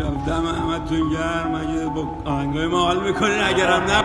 دم همتون گرم. اگه با آهنگای ما حال میکنین، اگرم نه.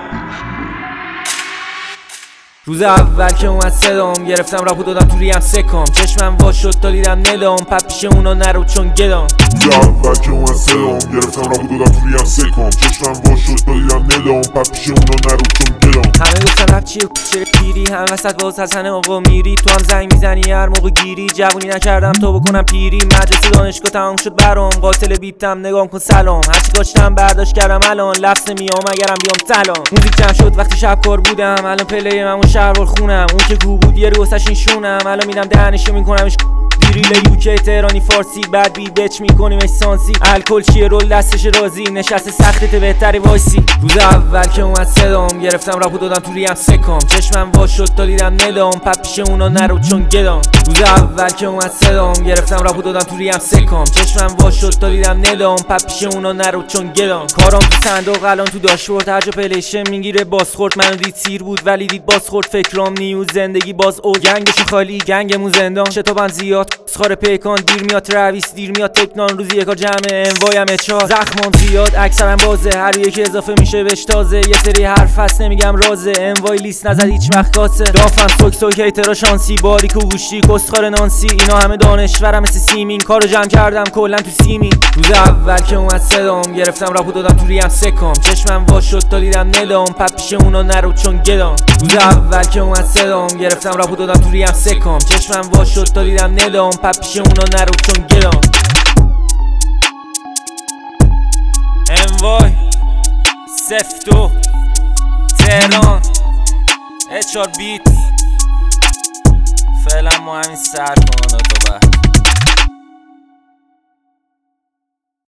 روز اول که اومد صدام گرفتم راپو دادم تو ریم سکام. چشمم وا شد تا دیدم ندام، پس پیش اونا نرو چون گدام. روز اول که اومد صدام گرفتم راپو دادم تو ریم سکام. چشمم وا شد تا دیدم ندام، پس پیش اونا نرو چون گدام. همه گفتن رپ چیه کوچه پیری، هم وسط باز حسن آقا میری. تو هم زنگ میزنی هر موقع گیری، جوونی نکردم تا بکنم پیری. مدرسه دانشگاه تمام شد برام، قاتل بیتم نگام کن سلام. هرچی کاشتم برداشت کردم الان، لفظ نمیام اگرم بیام سلام. موزیک جمع شد وقتی شب کار بودم، الان پلی من شهروار خونم. اون که گو بود یه رو واسش این شونم، الان میرم دهنشو میکنمش دیریل یوکی تهرانی فارسی. بعد بی بچ میکنیمش سانسی، الکل چیه رول دستش رازی، نشسته سختت بهتری وایسی. روز اول که اومد صدام گرفتم راپو دادم تو ریم سکام. چشمم وا شد تا دیدم ندام، پس پیش اونا نرو چون گدام. روز اول که اومد صدام گرفتم راپو دادم تو ریم سکام. چشمم وا شد تا دیدم ندام، پس پیش اونا نرو چون گدام. کارام تو صندوق الان تو داشبورد، هر جا پلیشن میگیره بازخورد. منو دید سیر بود ولی دید بازخورد، فکرام نیوز زندگی باز او. گنگش خالی گنگمون زندان، شتابم زیاد سخار پیکان. دیر میاد ترویس دیر میاد تکنان، روزی یکا جمع انوایم اچار. زخمام زیاد اکثرم بازه، هر یکی اضافه میشه بهش تازه. یه سری حرف هست نمیگم رازه، انوای لیست نزد هیچ وقت کاسه. دافم سوک سوک هیترا شانسی، باریک و گوشتی کسخار نانسی. اینا همه دانشورم مثل سیمین، کارو جمع کردم کلا تو سیمین. روز اول که اومد صدام گرفتم راپو دادم تو ریم سکام. چشمم وا شد تا دیدم ندام، پس پیش اونا نرو چون گدام. روز اول که اومد صدام گرفتم راپو دادم تو ریم سکام. چشمم وا شد تا دیدم ندام، پس پیش اونا نرو چون گدام. انوای سفتو تهران اچار بیت. فعلا ما همین سر کنه تا